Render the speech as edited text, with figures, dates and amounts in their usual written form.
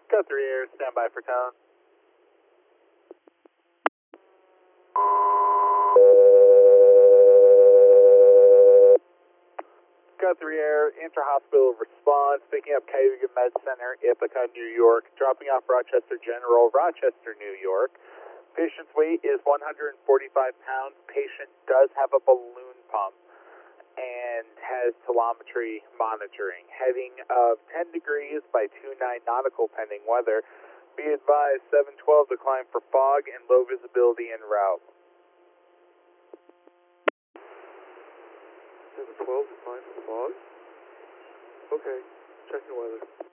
Got 3 Air, stand by for tone. Got 3 Air, inter-hospital response, picking up Cayuga Med Center, Ithaca, New York, dropping off Rochester General, Rochester, New York. Patient's weight is 145 pounds. Patient does have a balloon pump and has telemetry monitoring. Heading of 10 degrees by 29 nautical pending weather. Be advised, 712 decline for fog and low visibility en route. 712 decline for fog? Okay, checking weather.